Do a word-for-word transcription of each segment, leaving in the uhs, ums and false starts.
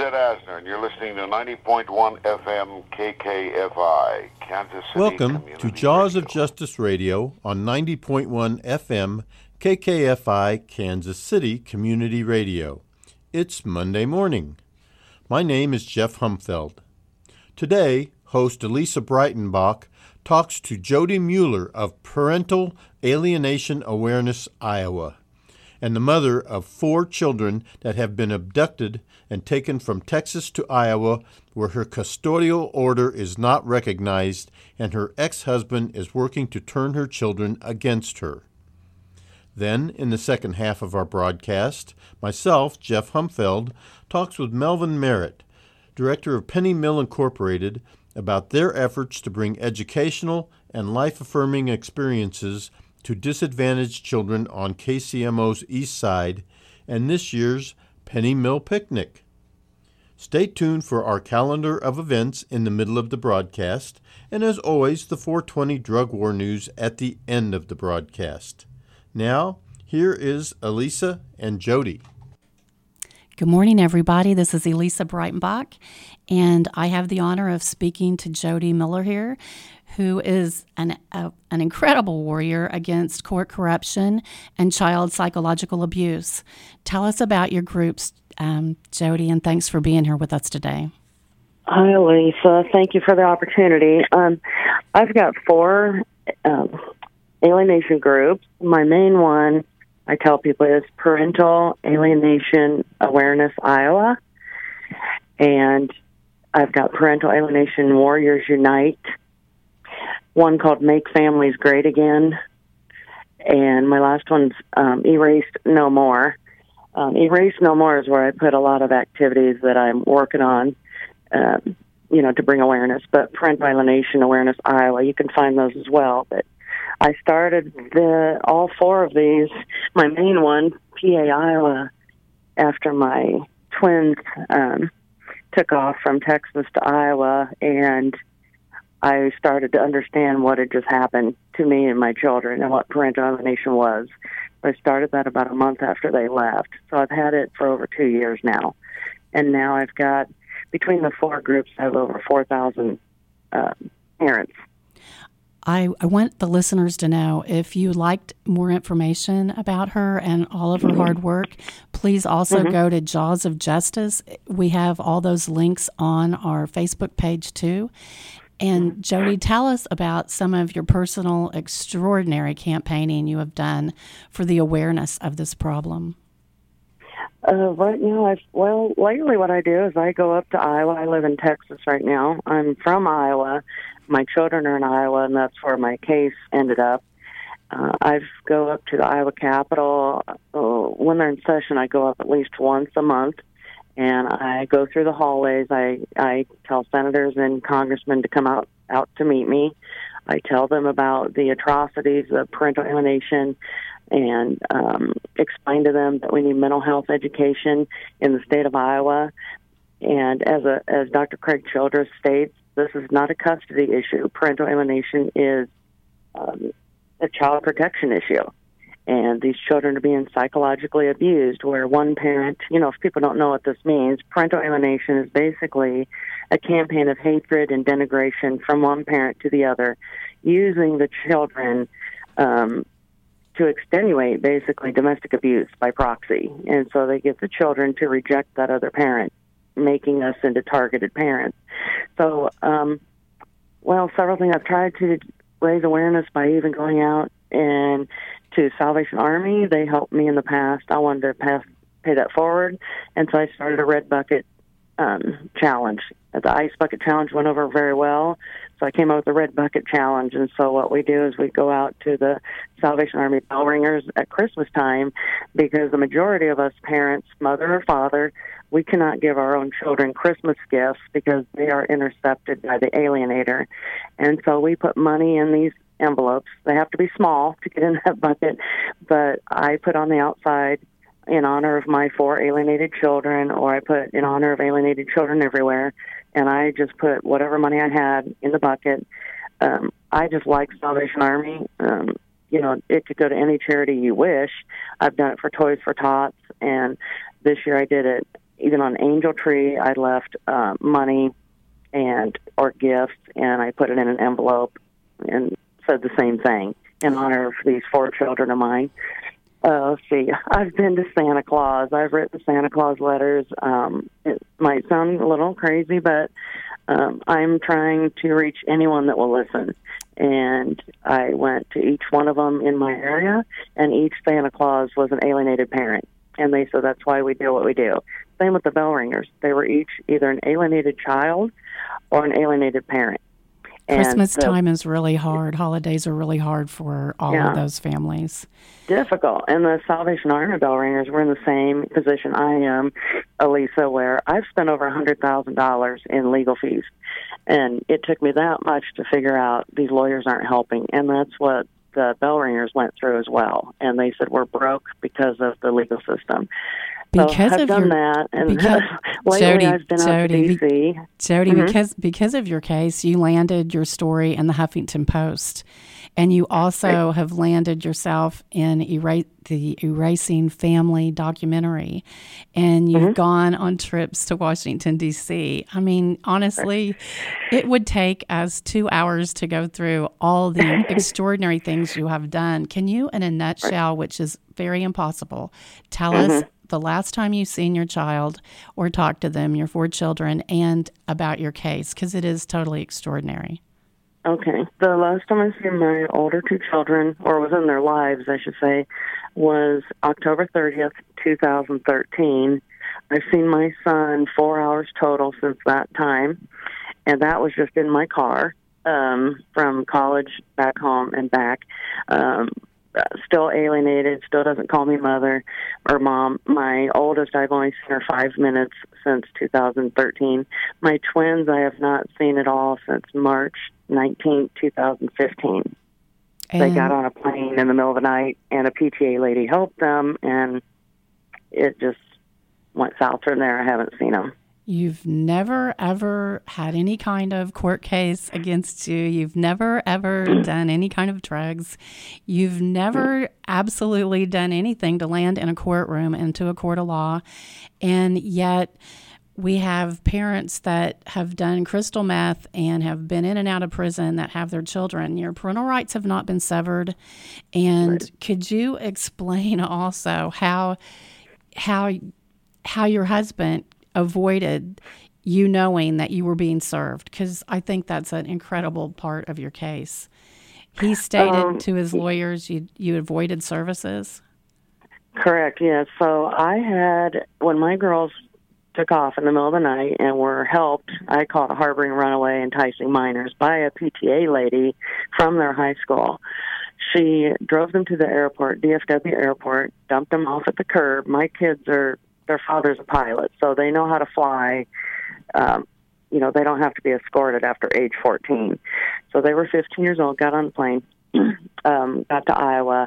Ed Asner, and you're listening to ninety point one F M K K F I, Kansas City Welcome Community to Jaws Radio. of Justice Radio on ninety point one F M K K F I, Kansas City Community Radio. It's Monday morning. My name is Jeff Humfeld. Today, host Elisa Breitenbach talks to Jody Mueller of Parental Alienation Awareness, Iowa, and the mother of four children that have been abducted and taken from Texas to Iowa, where her custodial order is not recognized and her ex-husband is working to turn her children against her. Then, in the second half of our broadcast, myself, Jeff Humfeld, talks with Melvin Merritt, director of Penny Mill Incorporated, about their efforts to bring educational and life-affirming experiences to disadvantaged children on K C M O's East Side and this year's Penny Mill Picnic. Stay tuned for our calendar of events in the middle of the broadcast, and as always, the four twenty Drug War News at the end of the broadcast. Now, here is Elisa and Jody. Good morning, everybody. This is Elisa Breitenbach, and I have the honor of speaking to Jody Mueller here, who is an a, an incredible warrior against court corruption and child psychological abuse. Tell us about your groups, um, Jody, and thanks for being here with us today. Hi, Lisa. Thank you for the opportunity. Um, I've got four um, alienation groups. My main one, I tell people, is Parental Alienation Awareness, Iowa. And I've got Parental Alienation Warriors Unite, one called Make Families Great Again, and my last one's um, Erase No More. Um, Erase No More is where I put a lot of activities that I'm working on, um, you know, to bring awareness. But Parental Alienation Awareness Iowa, you can find those as well. But I started the all four of these. My main one, P A Iowa, after my twins um, took off from Texas to Iowa, and I started to understand what had just happened to me and my children and what parental alienation was. I started that about a month after they left. So I've had it for over two years now. And now I've got, between the four groups, I have over four thousand uh, parents. I, I want the listeners to know, if you liked more information about her and all of her hard work, please also mm-hmm. go to Jaws of Justice. We have all those links on our Facebook page too. And Jody, tell us about some of your personal extraordinary campaigning you have done for the awareness of this problem. Uh, right now, I've, well, lately what I do is I go up to Iowa. I live in Texas right now. I'm from Iowa. My children are in Iowa, and that's where my case ended up. Uh, I go up to the Iowa Capitol. Uh, when they're in session, I go up at least once a month, and I go through the hallways. I, I tell senators and congressmen to come out, out to meet me. I tell them about the atrocities of parental alienation and um, explain to them that we need mental health education in the state of Iowa. And as a, as Doctor Craig Childress states, this is not a custody issue. Parental alienation is um, a child protection issue. And these children are being psychologically abused, where one parent, you know, if people don't know what this means, parental alienation is basically a campaign of hatred and denigration from one parent to the other, using the children um, to extenuate, basically, domestic abuse by proxy. And so they get the children to reject that other parent, making us into targeted parents. So, um, well, several things. I've tried to raise awareness by even going out and to Salvation Army. They helped me in the past. I wanted to pass, pay that forward, and so I started a Red Bucket um, Challenge. The Ice Bucket Challenge went over very well, so I came up with the Red Bucket Challenge. And so what we do is we go out to the Salvation Army bell ringers at Christmas time, because the majority of us parents, mother or father, we cannot give our own children Christmas gifts because they are intercepted by the alienator. And so we put money in these envelopes. They have to be small to get in that bucket, but I put on the outside, in honor of my four alienated children, or I put in honor of alienated children everywhere, and I just put whatever money I had in the bucket. Um, I just like Salvation Army. Um, you know, it could go to any charity you wish. I've done it for Toys for Tots, and this year I did it even on Angel Tree, I left uh, money and or gifts, and I put it in an envelope and said the same thing in honor of these four children of mine. Uh, let's see, I've been to Santa Claus. I've written Santa Claus letters. Um, it might sound a little crazy, but um, I'm trying to reach anyone that will listen. And I went to each one of them in my area, and each Santa Claus was an alienated parent. And they said that's why we do what we do. Same with the bell ringers. They were each either an alienated child or an alienated parent. Christmas the, time is really hard. Holidays are really hard for all yeah, of those families. Difficult. And the Salvation Army bell ringers were in the same position I am, Elisa, where I've spent over one hundred thousand dollars in legal fees. And it took me that much to figure out these lawyers aren't helping. And that's what the bell ringers went through as well. And they said we're broke because of the legal system. Because so I've of done your, that, and because, lately Jody, I've been Jody, out to D C. Jody, mm-hmm. because because of your case, you landed your story in the Huffington Post, and you also right. have landed yourself in era- the Erasing Family documentary, and you've mm-hmm. gone on trips to Washington, D C. I mean, honestly, it would take us two hours to go through all the extraordinary things you have done. Can you, in a nutshell, right. which is very impossible, tell mm-hmm. us the last time you've seen your child or talked to them, your four children, and about your case, because it is totally extraordinary. Okay. The last time I seen my older two children, or was in their lives, I should say, was October thirtieth, twenty thirteen. I've seen my son four hours total since that time, and that was just in my car um, from college back home and back. Um Still alienated, still doesn't call me mother or mom. My oldest, I've only seen her five minutes since two thousand thirteen. My twins, I have not seen at all since March nineteenth, twenty fifteen. And they got on a plane in the middle of the night, and a P T A lady helped them, and it just went south from there. I haven't seen them. You've never, ever had any kind of court case against you. You've never, ever done any kind of drugs. You've never absolutely done anything to land in a courtroom, into a court of law. And yet we have parents that have done crystal meth and have been in and out of prison that have their children. Your parental rights have not been severed. And right. could you explain also how how how your husband avoided you knowing that you were being served? Because I think that's an incredible part of your case. He stated um, to his lawyers you you avoided services? Correct, yes. So I had, when my girls took off in the middle of the night and were helped, I call it harboring runaway enticing minors, by a P T A lady from their high school. She drove them to the airport, D F W airport, dumped them off at the curb. My kids are Their father's a pilot, so they know how to fly. Um, you know, they don't have to be escorted after age fourteen. So they were fifteen years old, got on the plane, um, got to Iowa.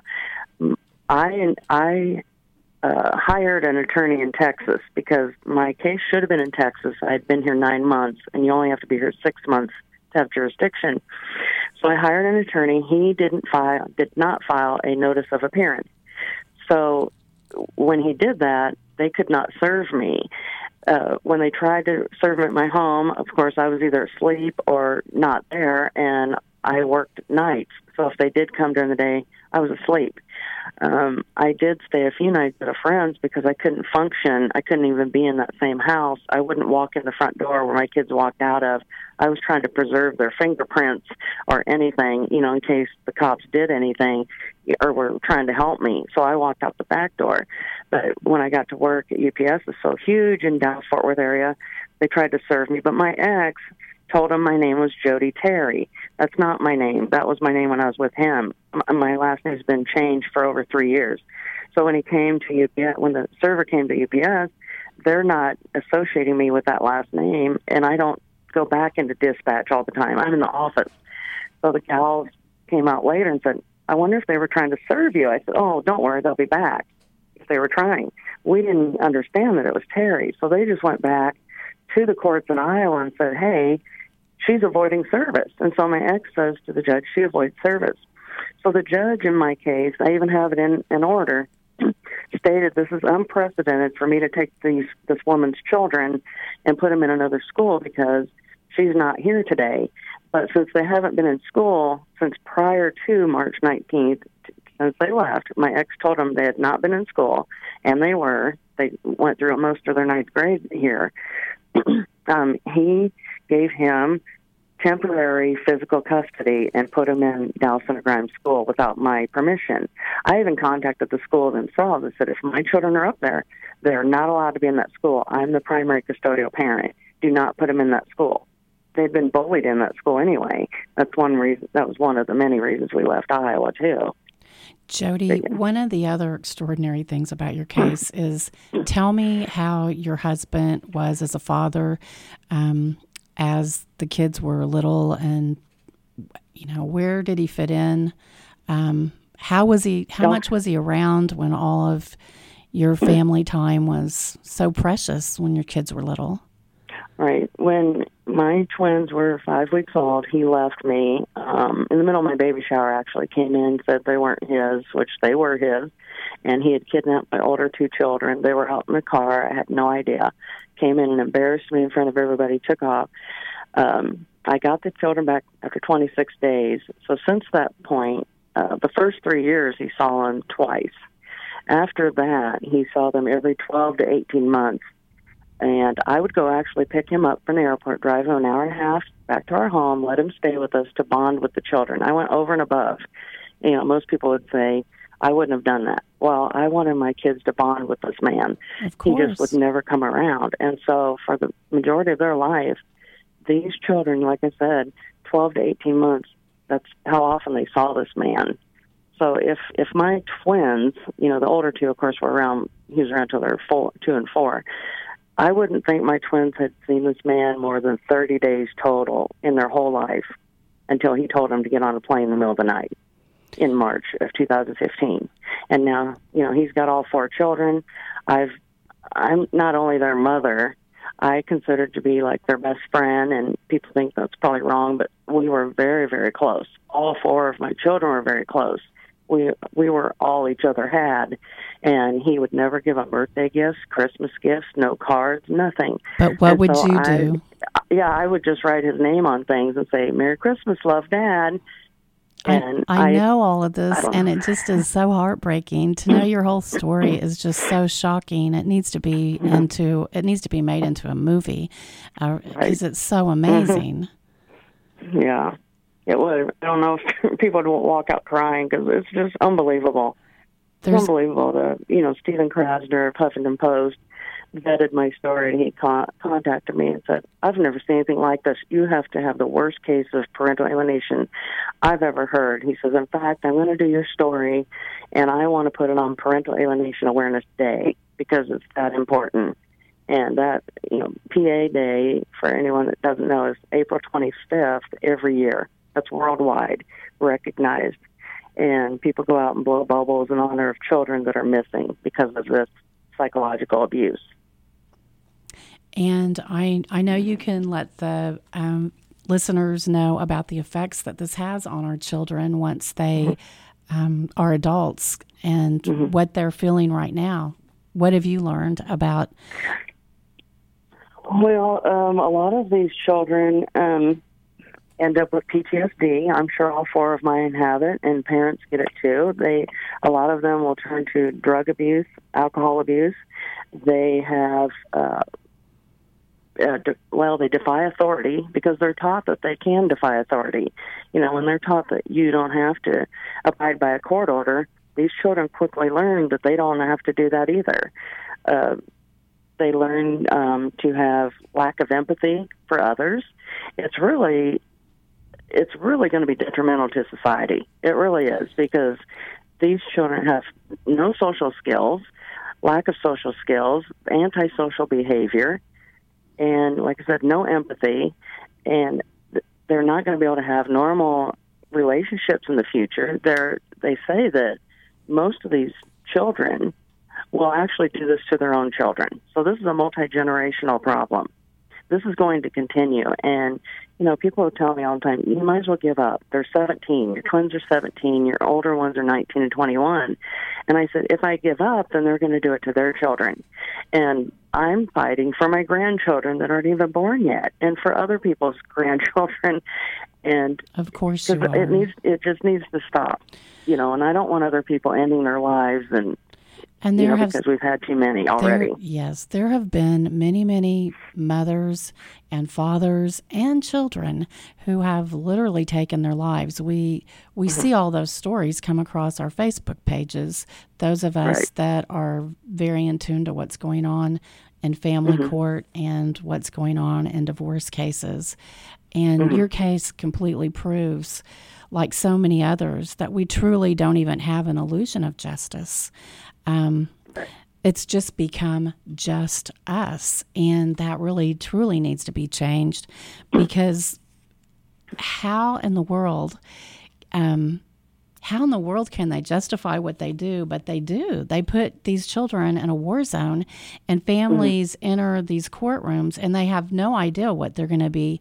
I I uh, hired an attorney in Texas because my case should have been in Texas. I'd been here nine months, and you only have to be here six months to have jurisdiction. So I hired an attorney. He didn't file, did not file a notice of appearance. So when he did that, they could not serve me. Uh, when they tried to serve me at my home, of course, I was either asleep or not there, and I worked nights. So if they did come during the day, I was asleep. Um, I did stay a few nights at a friend's because I couldn't function. I couldn't even be in that same house. I wouldn't walk in the front door where my kids walked out of. I was trying to preserve their fingerprints or anything, you know, in case the cops did anything or were trying to help me. So I walked out the back door. But when I got to work at U P S, it's so huge in Dallas Fort Worth area, they tried to serve me. But my ex told him my name was Jody Terry. That's not my name. That was my name when I was with him. My last name's been changed for over three years. So when he came to U P S, when the server came to U P S, they're not associating me with that last name, and I don't go back into dispatch all the time. I'm in the office. So the gals came out later and said, I wonder if they were trying to serve you. I said, oh, don't worry, they'll be back if they were trying. We didn't understand that it was Terry, so they just went back to the courts in Iowa and said, hey, she's avoiding service. And so my ex says to the judge, she avoids service. So the judge in my case, I even have it in an order, stated, this is unprecedented for me to take these this woman's children and put them in another school because she's not here today. But since they haven't been in school since prior to March nineteenth, since they left, my ex told them they had not been in school, and they were. They went through most of their ninth grade here. um, he gave him temporary physical custody and put him in Dallas Center Grimes School without my permission. I even contacted the school themselves and said, if my children are up there, they're not allowed to be in that school. I'm the primary custodial parent. Do not put them in that school. They'd been bullied in that school anyway. That's one reason. That was one of the many reasons we left Iowa, too. Jody, one of the other extraordinary things about your case is tell me how your husband was as a father um, as the kids were little, and, you know, where did he fit in? Um, how was he, how much was he around when all of your family time was so precious when your kids were little? Right. When my twins were five weeks old, he left me um, in the middle of my baby shower, actually came in, said they weren't his, which they were his, and he had kidnapped my older two children. They were out in the car. I had no idea. Came in and embarrassed me in front of everybody, took off. Um, I got the children back after twenty-six days. So since that point, uh, the first three years, he saw them twice. After that, he saw them every twelve to eighteen months. And I would go actually pick him up from the airport, drive him an hour and a half back to our home, let him stay with us to bond with the children. I went over and above. You know, most people would say, I wouldn't have done that. Well, I wanted my kids to bond with this man. Of course. He just would never come around. And so for the majority of their life, these children, like I said, twelve to eighteen months, that's how often they saw this man. So if, if my twins, you know, the older two, of course, were around, he was around until they were four, two and four, I wouldn't think my twins had seen this man more than thirty days total in their whole life until he told them to get on a plane in the middle of the night in March of two thousand fifteen. And now, you know, he's got all four children. I've, I'm not only their mother, I considered to be like their best friend, and people think that's probably wrong, but we were very, very close. All four of my children were very close. We we were all each other had, and he would never give up birthday gifts, Christmas gifts, no cards, nothing. But what and would so you I, do? Yeah, I would just write his name on things and say, Merry Christmas, love, Dad. And I, I know I, all of this, and it just is so heartbreaking to know your whole story is just so shocking. It needs to be into it needs to be made into a movie because uh, right. It's so amazing. Yeah. It would. I don't know if people would walk out crying because it's just unbelievable. There's, it's unbelievable. The, you know, Stephen Krasner of Huffington Post vetted my story, and he con- contacted me and said, I've never seen anything like this. You have to have the worst case of parental alienation I've ever heard. He says, in fact, I'm going to do your story, and I want to put it on Parental Alienation Awareness Day because it's that important. And that, you know, P A Day, for anyone that doesn't know, is April twenty-fifth every year. That's worldwide recognized. And people go out and blow bubbles in honor of children that are missing because of this psychological abuse. And I I know you can let the um, listeners know about the effects that this has on our children once they mm-hmm. um, are adults and mm-hmm. what they're feeling right now. What have you learned about? Well, um, a lot of these children um, end up with P T S D. I'm sure all four of mine have it, and parents get it too. They, a lot of them will turn to drug abuse, alcohol abuse. They have, uh, uh, de- well, they defy authority because they're taught that they can defy authority. You know, when they're taught that you don't have to abide by a court order, these children quickly learn that they don't have to do that either. Uh, they learn um, to have lack of empathy for others. It's really it's really going to be detrimental to society. It really is, because these children have no social skills, lack of social skills, antisocial behavior, and, like I said, no empathy, and they're not going to be able to have normal relationships in the future. They're, they say that most of these children will actually do this to their own children. So this is a multi-generational problem. This is going to continue, and You know, people will tell me all the time, you might as well give up. They're seventeen. Your twins are seventeen. Your older ones are nineteen and twenty-one. And I said, if I give up, then they're going to do it to their children. And I'm fighting for my grandchildren that aren't even born yet, and for other people's grandchildren. And of course you are. It needs, it just needs to stop. You know, and I don't want other people ending their lives and And there you know, have, because we've had too many already. There, yes, there have been many, many mothers and fathers and children who have literally taken their lives. We we mm-hmm. see all those stories come across our Facebook pages, those of us right. that are very in tune to what's going on in family mm-hmm. court and what's going on in divorce cases. And mm-hmm. your case completely proves, like so many others, that we truly don't even have an illusion of justice. Um, it's just become just us, and that really, truly needs to be changed, because how in the world, um, how in the world can they justify what they do? But they do. They put these children in a war zone, and families mm-hmm. enter these courtrooms, and they have no idea what they're going to be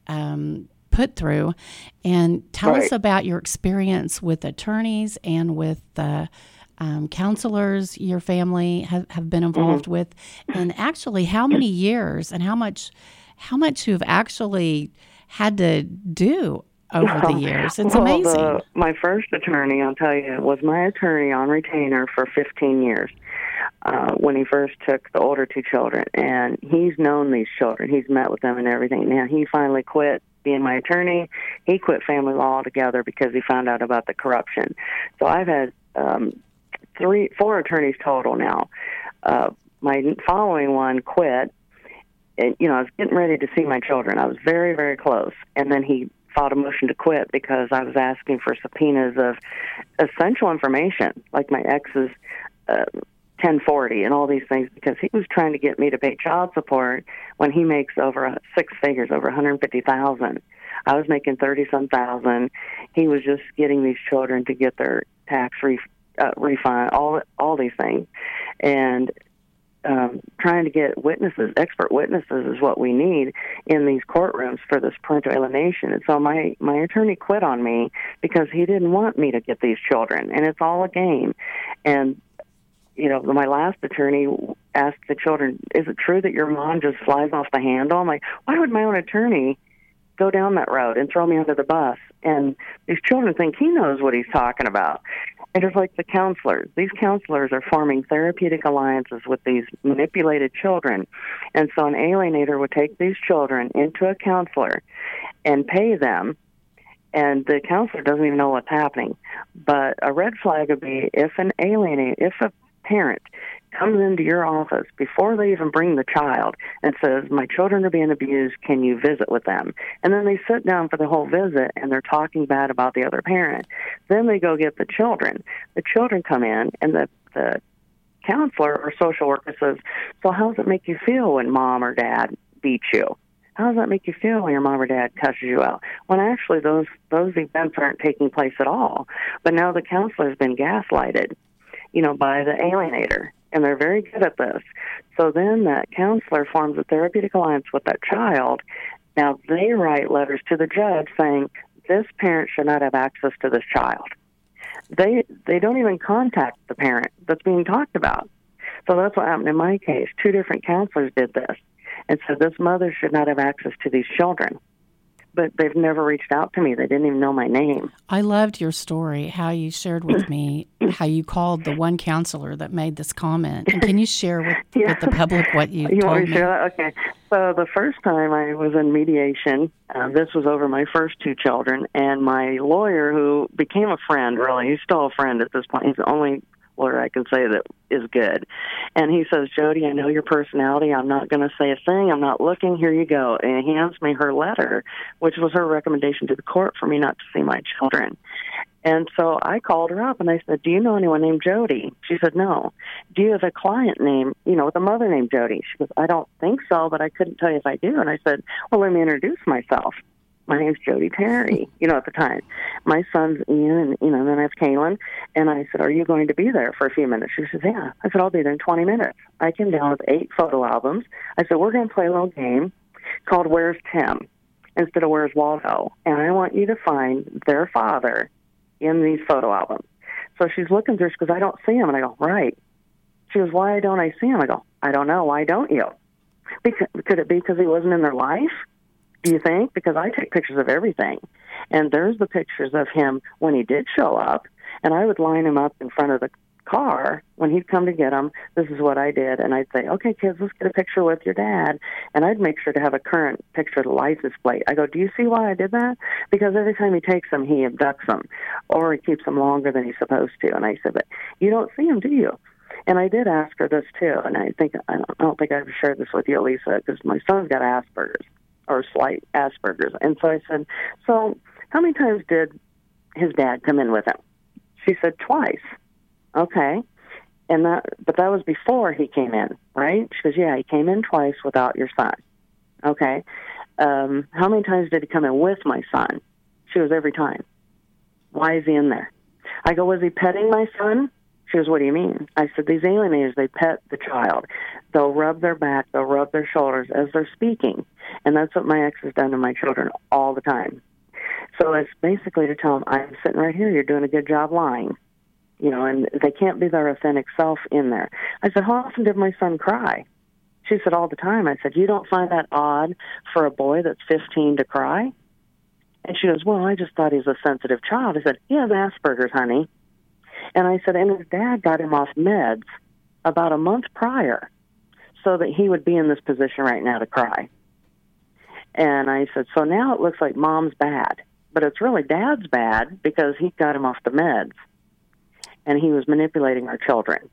um, put through. And tell right. us about your experience with attorneys and with the Um, counselors your family have, have been involved mm-hmm. with, and actually how many years and how much how much you've actually had to do over the years. It's well, amazing. The, my first attorney, I'll tell you, was my attorney on retainer for fifteen years uh, when he first took the older two children. And he's known these children. He's met with them and everything. Now, he finally quit being my attorney. He quit family law altogether because he found out about the corruption. So I've had um, three, four attorneys total now. Uh, my following one quit. And, you know, I was getting ready to see my children. I was very, very close. And then he filed a motion to quit because I was asking for subpoenas of essential information, like my ex's uh, ten forty and all these things, because he was trying to get me to pay child support when he makes over six figures, over one hundred fifty thousand dollars. I was making thirty-some thousand. He was just getting these children to get their tax re- uh, refund, all all these things. And Um, trying to get witnesses, expert witnesses is what we need in these courtrooms for this parental alienation. And so my, my attorney quit on me because he didn't want me to get these children, and it's all a game. And, you know, my last attorney asked the children, is it true that your mom just flies off the handle? I'm like, why would my own attorney go down that road and throw me under the bus? And these children think he knows what he's talking about. And it's like the counselors. These counselors are forming therapeutic alliances with these manipulated children. And so an alienator would take these children into a counselor and pay them, and the counselor doesn't even know what's happening. But a red flag would be if an alienator, if a parent comes into your office before they even bring the child and says, my children are being abused, can you visit with them? And then they sit down for the whole visit and they're talking bad about the other parent. Then they go get the children. The children come in and the, the counselor or social worker says, so how does it make you feel when mom or dad beat you? How does that make you feel when your mom or dad cusses you out? When actually those, those events aren't taking place at all. But now the counselor has been gaslighted, you know, by the alienator. And they're very good at this. So then that counselor forms a therapeutic alliance with that child. Now they write letters to the judge saying, this parent should not have access to this child. They they don't even contact the parent that's being talked about. So that's what happened in my case. Two different counselors did this and said this mother should not have access to these children. But they've never reached out to me. They didn't even know my name. I loved your story, how you shared with me how you called the one counselor that made this comment. And can you share with, yeah. with the public what you, you told want me? me? To share that? Okay. So the first time I was in mediation, uh, this was over my first two children, and my lawyer, who became a friend, really, he's still a friend at this point. He's the only lawyer I can say that is good. And he says, Jody, I know your personality. I'm not going to say a thing. I'm not looking. Here you go. And he hands me her letter, which was her recommendation to the court for me not to see my children. And so I called her up and I said, do you know anyone named Jody? She said, no. Do you have a client named, you know, with a mother named Jody? She goes, I don't think so, but I couldn't tell you if I do. And I said, well, let me introduce myself. My name's Jody Terry, you know, at the time. My son's Ian, and, you know, and then I have Kaylin. And I said, are you going to be there for a few minutes? She says, yeah. I said, I'll be there in twenty minutes. I came down with eight photo albums. I said, we're going to play a little game called Where's Tim? instead of where's Waldo. And I want you to find their father in these photo albums. So she's looking through, she goes, I don't see him. And I go, right. She goes, why don't I see him? I go, I don't know. Why don't you? Because, could it be because he wasn't in their life? Do you think? Because I take pictures of everything. And there's the pictures of him when he did show up, and I would line him up in front of the car when he'd come to get him. This is what I did. And I'd say, okay, kids, let's get a picture with your dad. And I'd make sure to have a current picture of the license plate. I go, do you see why I did that? Because every time he takes them, he abducts them, or he keeps them longer than he's supposed to. And I said, but you don't see him, do you? And I did ask her this, too. And I think I don't, I don't think I've shared this with you, Lisa, because my son's got Asperger's, or slight Asperger's. And so I said, so how many times did his dad come in with him? She said twice. Okay. And that, but that was before he came in, right? She goes, yeah, he came in twice without your son. Okay. Um, how many times did he come in with my son? She goes, every time. Why is he in there? I go, was he petting my son? She goes, what do you mean? I said, these alienators, they pet the child. They'll rub their back, they'll rub their shoulders as they're speaking. And that's what my ex has done to my children all the time. So it's basically to tell them, I'm sitting right here, you're doing a good job lying. You know, and they can't be their authentic self in there. I said, how often did my son cry? She said, all the time. I said, you don't find that odd for a boy that's fifteen to cry? And she goes, well, I just thought he was a sensitive child. I said, he has Asperger's, honey. And I said, and his dad got him off meds about a month prior so that he would be in this position right now to cry. And I said, so now it looks like mom's bad, but it's really dad's bad because he got him off the meds. And he was manipulating our children.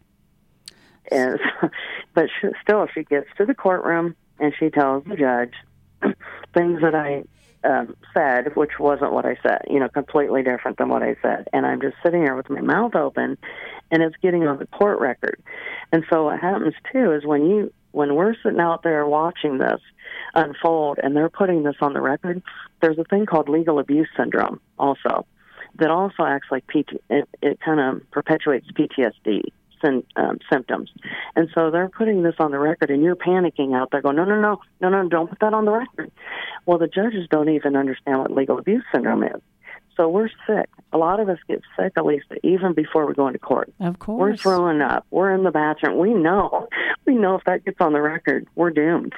And so, but she, still, she gets to the courtroom and she tells the judge things that I um, said, which wasn't what I said, you know, completely different than what I said. And I'm just sitting here with my mouth open, and it's getting on the court record. And so what happens, too, is when you when we're sitting out there watching this unfold and they're putting this on the record, there's a thing called legal abuse syndrome also. That also acts like P T, it, it kind of perpetuates P T S D sim, um, symptoms. And so they're putting this on the record, and you're panicking out there going, no, no, no, no, no, don't put that on the record. Well, the judges don't even understand what legal abuse syndrome is. So we're sick. A lot of us get sick, at least, even before we go into court. Of course. We're throwing up. We're in the bathroom. We know. We know if that gets on the record, we're doomed.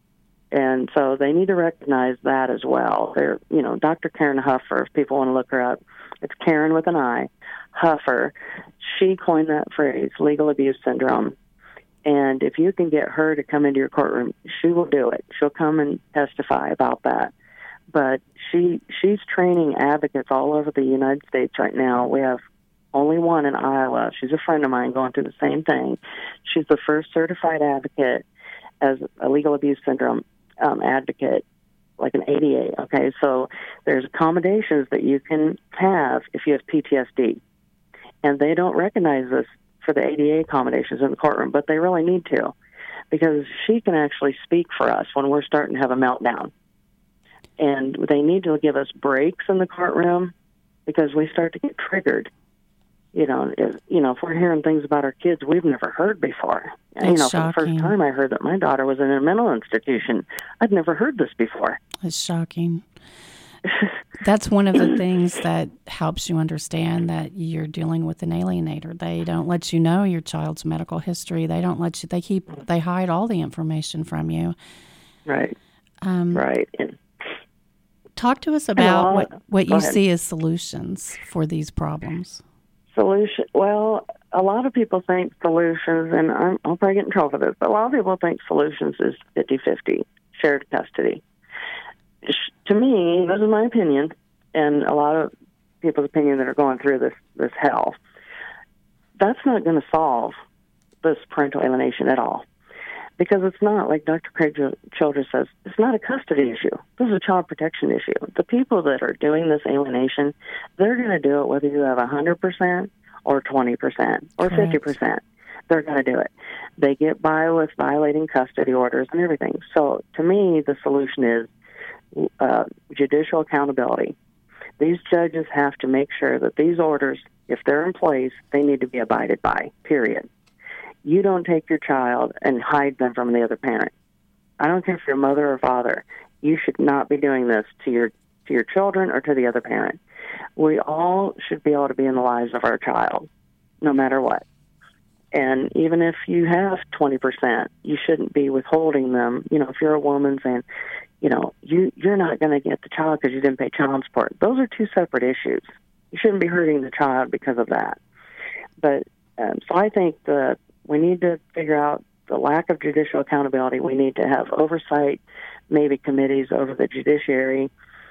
And so they need to recognize that as well. They're, you know, Doctor Karen Huffer, if people want to look her up, it's Karen with an I, Huffer. She coined that phrase, legal abuse syndrome. And if you can get her to come into your courtroom, she will do it. She'll come and testify about that. But she she's training advocates all over the United States right now. We have only one in Iowa. She's a friend of mine going through the same thing. She's the first certified advocate as a legal abuse syndrome um, advocate, like an A D A, okay? So there's accommodations that you can have if you have P T S D. And they don't recognize this for the A D A accommodations in the courtroom, but they really need to, because she can actually speak for us when we're starting to have a meltdown. And they need to give us breaks in the courtroom because we start to get triggered. You know, if, you know, if we're hearing things about our kids we've never heard before. That's you know, shocking. For the first time I heard that my daughter was in a mental institution. I'd never heard this before. It's shocking. That's one of the things that helps you understand that you're dealing with an alienator. They don't let you know your child's medical history. They don't let you, they keep, they hide all the information from you. Right. Um, right. And, talk to us about well, what, what you ahead. see as solutions for these problems. Solution. Well, a lot of people think solutions, and I'm, I'll probably get in trouble for this, but a lot of people think solutions is fifty-fifty, shared custody. To me, this is my opinion, and a lot of people's opinion that are going through this, this hell, that's not going to solve this parental alienation at all. Because it's not, like Doctor Craig Childress says, it's not a custody issue. This is a child protection issue. The people that are doing this alienation, they're going to do it whether you have one hundred percent or twenty percent or Correct. fifty percent. They're going to do it. They get by with violating custody orders and everything. So to me, the solution is uh, judicial accountability. These judges have to make sure that these orders, if they're in place, they need to be abided by, period. You don't take your child and hide them from the other parent. I don't care if you're mother or father. You should not be doing this to your to your children or to the other parent. We all should be able to be in the lives of our child, no matter what. And even if you have twenty percent, you shouldn't be withholding them. You know, if you're a woman saying, you know, you, you're not going to get the child because you didn't pay child support. Those are two separate issues. You shouldn't be hurting the child because of that. But um, so I think that we need to figure out the lack of judicial accountability. We need to have oversight, maybe committees over the judiciary.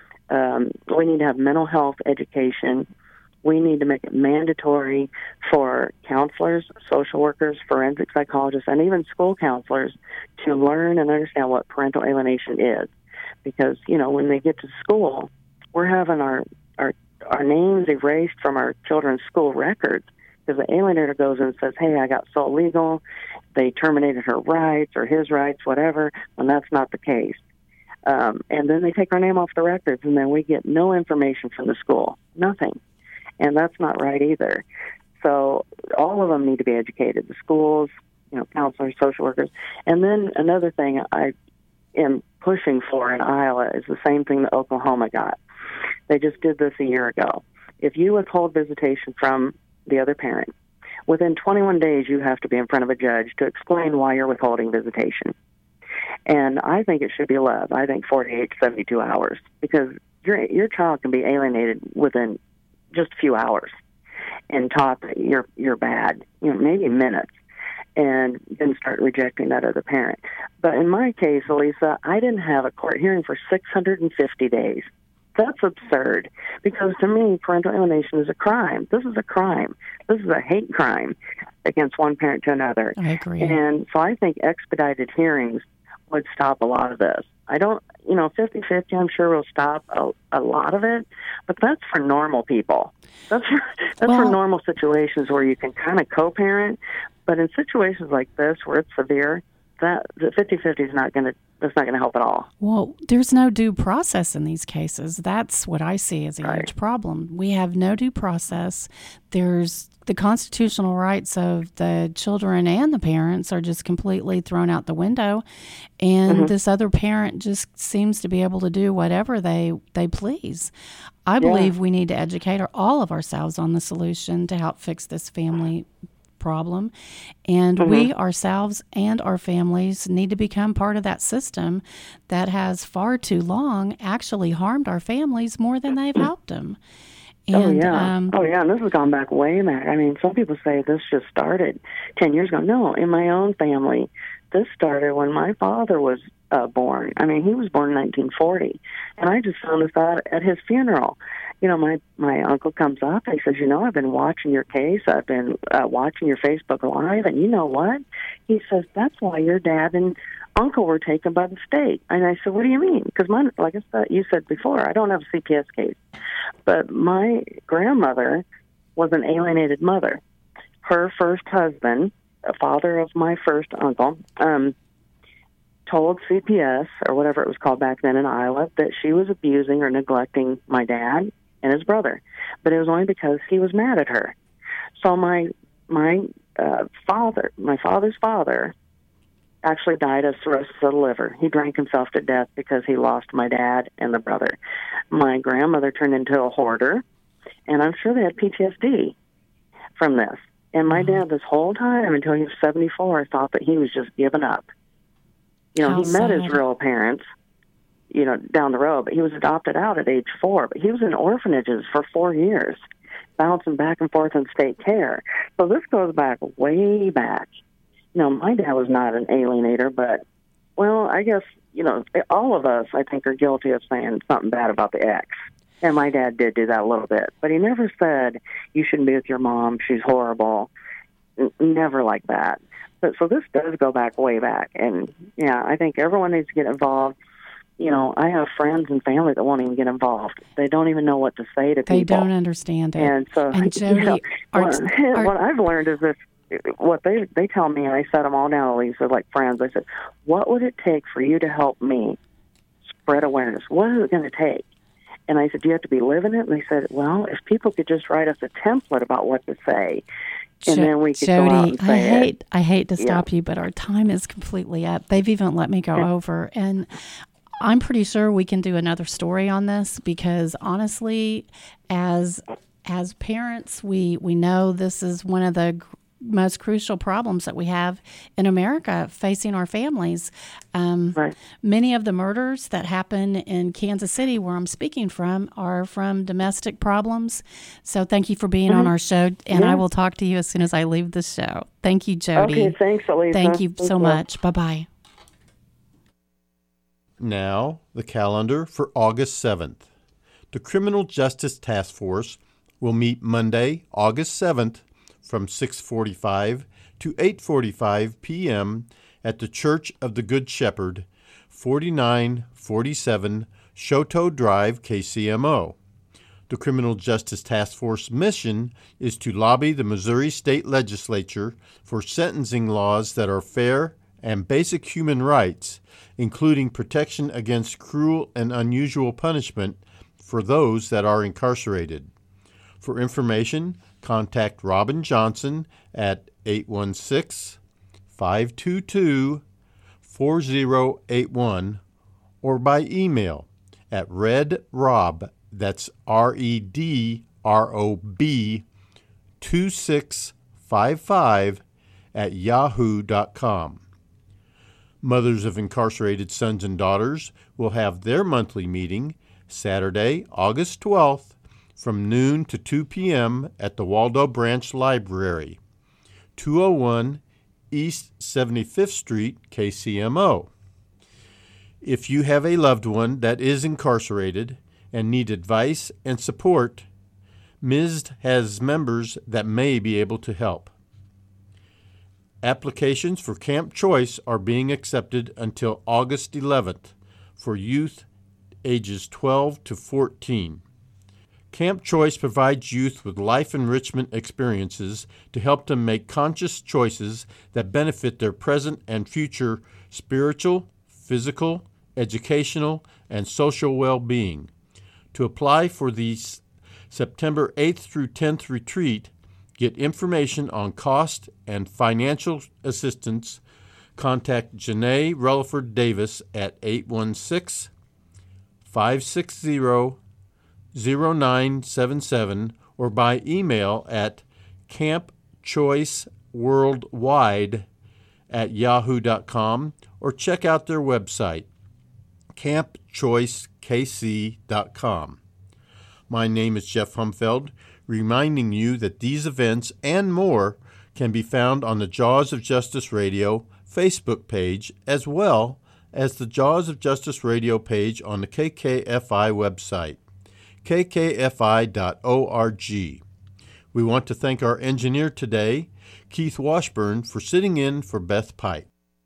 Um, we need to have mental health education. We need to make it mandatory for counselors, social workers, forensic psychologists, and even school counselors to learn and understand what parental alienation is. Because, you know, when they get to school, we're having our, our, our names erased from our children's school records because the alienator goes and says, hey, I got so legal, they terminated her rights or his rights, whatever, when that's not the case. Um, and then they take our name off the records, and then we get no information from the school, nothing. And that's not right either. So all of them need to be educated, the schools, you know, counselors, social workers. And then another thing I am pushing for in Iowa is the same thing that Oklahoma got. They just did this a year ago. If you withhold visitation from the other parent, within twenty-one days you have to be in front of a judge to explain why you're withholding visitation. And I think it should be less. I think forty-eight to seventy-two hours, because your your child can be alienated within just a few hours and taught that you're you're bad, you know, maybe minutes, and then start rejecting that other parent. But in my case, Elisa, I didn't have a court hearing for six hundred fifty days. That's absurd, because to me, parental alienation is a crime. This is a crime. This is a hate crime against one parent to another. I agree. And so I think expedited hearings would stop a lot of this. I don't, you know, fifty-fifty, I'm sure will stop a, a lot of it, but that's for normal people. That's for, that's well, for normal situations where you can kind of co-parent, but in situations like this where it's severe, that the fifty-fifty is not going to, that's not going to help at all. Well, there's no due process in these cases. That's what I see as a Right. huge problem. We have no due process. There's the constitutional rights of the children and the parents are just completely thrown out the window, and Mm-hmm. this other parent just seems to be able to do whatever they they please. I Yeah. believe we need to educate our, all of ourselves on the solution to help fix this family problem, and Mm-hmm. we ourselves and our families need to become part of that system that has far too long actually harmed our families more than they've helped them. And, oh, yeah. um, oh, yeah, and this has gone back way back. I mean, some people say this just started ten years ago. No, in my own family, this started when my father was uh, born. I mean, he was born in nineteen forty, and I just found this out at his funeral. You know, my, my uncle comes up and he says, you know, I've been watching your case. I've been uh, watching your Facebook Live, and you know what? He says, that's why your dad and uncle were taken by the state. And I said, what do you mean? Because, my, like I said, you said before, I don't have a C P S case. But my grandmother was an alienated mother. Her first husband, a father of my first uncle, um, told C P S, or whatever it was called back then in Iowa, that she was abusing or neglecting my dad and his brother. But it was only because he was mad at her. So my my uh, father, my father's father, actually died of cirrhosis of the liver. He drank himself to death because he lost my dad and the brother. My grandmother turned into a hoarder, and I'm sure they had P T S D from this. And my dad, this whole time, until he was seventy-four, thought that he was just giving up. You know, How he met his sad. real parents, you know, down the road, but he was adopted out at age four. But he was in orphanages for four years, bouncing back and forth in state care. So this goes back way back. You know, my dad was not an alienator, but, well, I guess, you know, all of us, I think, are guilty of saying something bad about the ex. And my dad did do that a little bit. But he never said, you shouldn't be with your mom, she's horrible. N- never like that. But so this does go back way back. And, yeah, I think everyone needs to get involved. You know, I have friends and family that won't even get involved. They don't even know what to say to people. They don't understand it. And so, And Jody, you know, our- what, our- what I've learned is this. What they they tell me, and I set them all down, Lisa, like friends. I said, what would it take for you to help me spread awareness? What is it going to take? And I said, do you have to be living it? And they said, well, if people could just write us a template about what to say, and Jo- then we could go out Jody, and I say hate it. I hate to Yeah. stop you, but our time is completely up. They've even let me go over, and I'm pretty sure we can do another story on this because honestly, as as parents, we we know this is one of the most crucial problems that we have in America facing our families. Um, Right. Many of the murders that happen in Kansas City, where I'm speaking from, are from domestic problems. So thank you for being on our show, and I Yeah. will talk to you as soon as I leave the show. Thank you, Jody. Okay, thanks, Elisa. Thank you Thank so you. much. Bye-bye. Now, the calendar for August seventh. The Criminal Justice Task Force will meet Monday, August seventh, from six forty-five to eight forty-five p.m. at the Church of the Good Shepherd, forty-nine forty-seven Choteau Drive, K C M O. The Criminal Justice Task Force mission is to lobby the Missouri State Legislature for sentencing laws that are fair and basic human rights, including protection against cruel and unusual punishment for those that are incarcerated. For information, contact Robin Johnson at eight one six, five two two, four zero eight one or by email at redrob, that's R E D R O B, two six five five at yahoo dot com. Mothers of incarcerated sons and daughters will have their monthly meeting Saturday, August twelfth, from noon to two p.m. at the Waldo Branch Library, two oh one East seventy-fifth Street, K C M O. If you have a loved one that is incarcerated and need advice and support, M I S D has members that may be able to help. Applications for Camp Choice are being accepted until August eleventh for youth ages twelve to fourteen. Camp Choice provides youth with life enrichment experiences to help them make conscious choices that benefit their present and future spiritual, physical, educational, and social well-being. To apply for the September eighth through tenth retreat, get information on cost and financial assistance, contact Janae Rutherford Davis at eight one six, five six zero, zero nine seven seven or by email at campchoiceworldwide at yahoo dot com or check out their website, camp choice k c dot com. My name is Jeff Humfeld, reminding you that these events and more can be found on the Jaws of Justice Radio Facebook page as well as the Jaws of Justice Radio page on the K K F I website, k k f i dot org. We want to thank our engineer today, Keith Washburn, for sitting in for Beth Pike.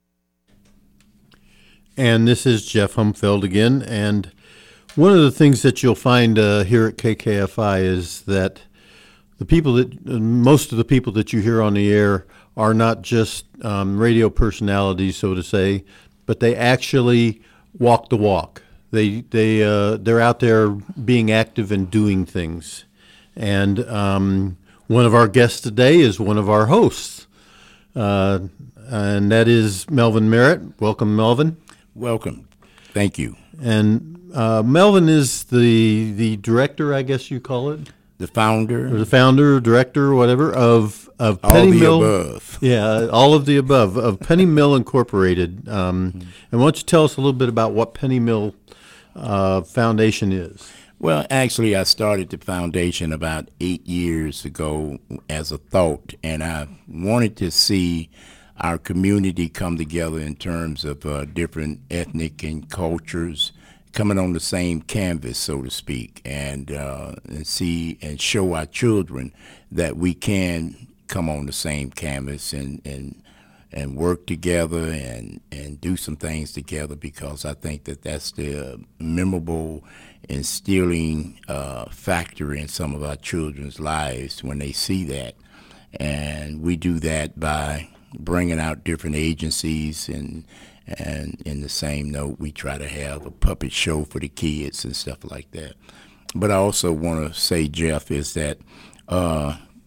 And this is Jeff Humfeld again, and one of the things that you'll find uh, here at K K F I is that the people that, uh, most of the people that you hear on the air are not just um, radio personalities, so to say, but they actually walk the walk. They they uh, they're out there being active and doing things. And um, one of our guests today is one of our hosts, uh, and that is Melvin Merritt. Welcome, Melvin. Welcome. Thank you. And uh, Melvin is the the director, I guess you call it, The founder. or the founder, director, whatever, of of all Penny the Mill. above. Yeah, all of the above of Penny Mill Incorporated. Um, mm-hmm. And why don't you tell us a little bit about what Penny Mill uh, Foundation is? Well, actually, I started the foundation about eight years ago as a thought, and I wanted to see our community come together in terms of uh, different ethnic and cultures coming on the same canvas, so to speak, and, uh, and see and show our children that we can come on the same canvas and, and and work together and, and do some things together, because I think that that's the memorable instilling uh, factor in some of our children's lives when they see that. And we do that by bringing out different agencies, and and in the same note, we try to have a puppet show for the kids and stuff like that. But I also want to say, Jeff, is that uh,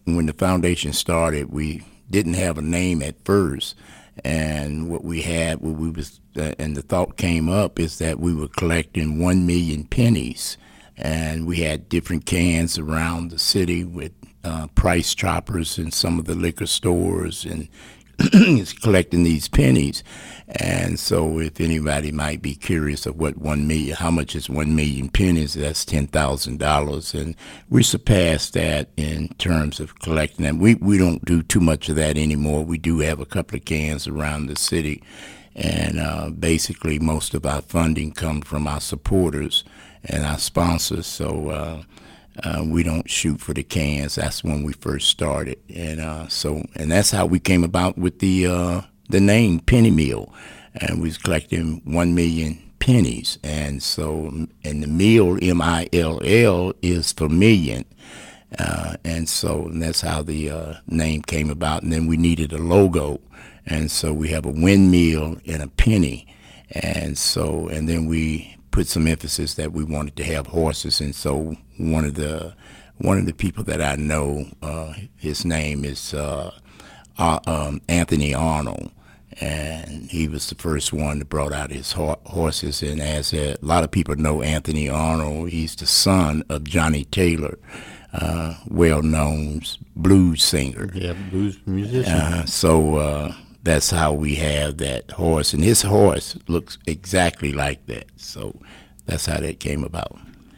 when the foundation started, we didn't have a name at first, and what we had, what we was, uh, and the thought came up is that we were collecting one million pennies, and we had different cans around the city with uh, Price Choppers in some of the liquor stores, and collecting these pennies. And so if anybody might be curious of what one million, how much is one million pennies, that's ten thousand dollars. And we surpassed that in terms of collecting them. We, we don't do too much of that anymore. We do have a couple of cans around the city. And uh, basically most of our funding comes from our supporters and our sponsors. So uh, Uh, we don't shoot for the cans. That's when we first started, and uh, so and that's how we came about with the uh, the name Penny Mill, and we was collecting one million pennies, and so and the mill M I L L is for million, uh, and so and that's how the uh, name came about. And then we needed a logo, and so we have a windmill and a penny, and so and then we put some emphasis that we wanted to have horses, and so one of the one of the people that I know, uh, his name is uh, uh, um, Anthony Arnold, and he was the first one that brought out his ho- horses. And as a, a lot of people know Anthony Arnold, he's the son of Johnny Taylor, uh, well-known blues singer. Yeah, blues musician. Uh, so uh, that's how we have that horse, and his horse looks exactly like that. So that's how that came about.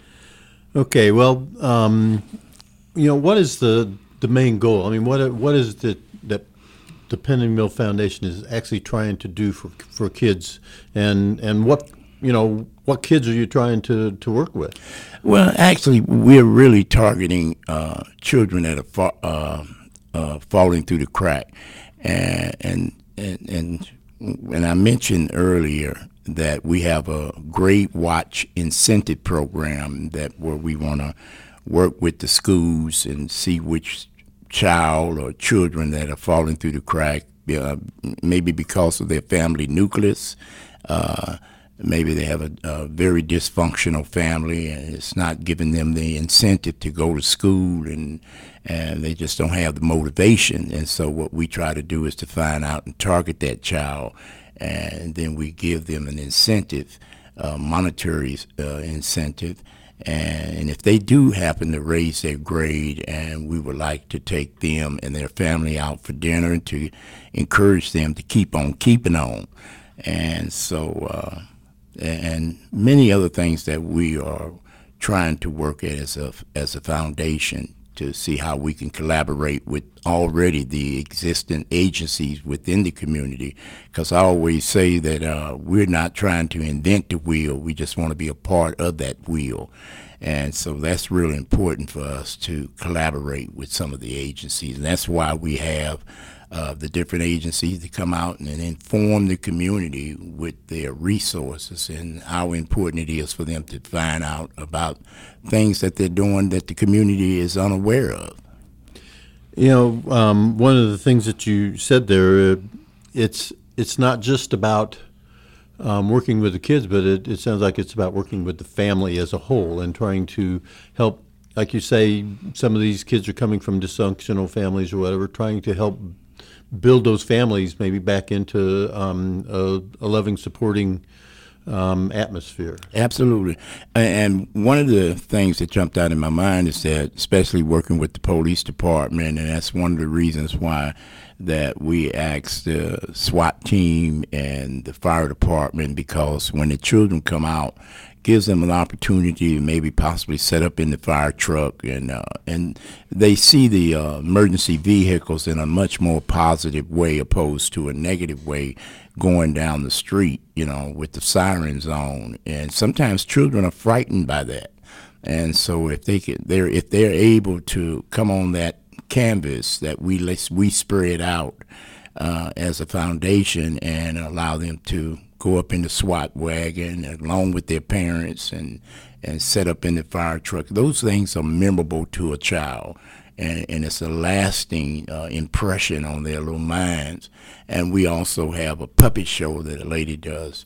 Okay, well, um, you know, what is the the main goal? I mean, what what is it that the Penny Mill Foundation is actually trying to do for for kids, and and what you know what kids are you trying to, to work with? Well, actually, we're really targeting uh, children that are fa- uh, uh, falling through the crack, and and and and, and I mentioned earlier that we have a Grade Watch incentive program that where we want to work with the schools and see which child or children that are falling through the crack, uh, maybe because of their family nucleus, uh, maybe they have a, a very dysfunctional family and it's not giving them the incentive to go to school, and and they just don't have the motivation. And so what we try to do is to find out and target that child, and then we give them an incentive, uh, monetary uh, incentive, and, and if they do happen to raise their grade, and we would like to take them and their family out for dinner to encourage them to keep on keeping on. And so, uh, and many other things that we are trying to work at as a, as a foundation, to see how we can collaborate with already the existing agencies within the community. Because I always say that uh, we're not trying to invent the wheel, we just want to be a part of that wheel. And so that's really important for us to collaborate with some of the agencies. And that's why we have uh, the different agencies to come out and, and inform the community with their resources and how important it is for them to find out about things that they're doing that the community is unaware of. You know, um, one of the things that you said there, uh, it's it's not just about um, working with the kids, but it, it sounds like it's about working with the family as a whole and trying to help, like you say, some of these kids are coming from dysfunctional families or whatever, trying to help build those families maybe back into um, a, a loving, supporting um, atmosphere. Absolutely. And one of the things that jumped out in my mind is that, especially working with the police department, and that's one of the reasons why that we asked the SWAT team and the fire department, because when the children come out, gives them an opportunity to maybe possibly set up in the fire truck, and uh, and they see the uh, emergency vehicles in a much more positive way opposed to a negative way going down the street, you know, with the sirens on. And sometimes children are frightened by that. And so if they can, they're if they're able to come on that canvas that we let we spread out uh, as a foundation and allow them to go up in the SWAT wagon along with their parents and and set up in the fire truck. Those things are memorable to a child, and, and it's a lasting uh, impression on their little minds. And we also have a puppet show that a lady does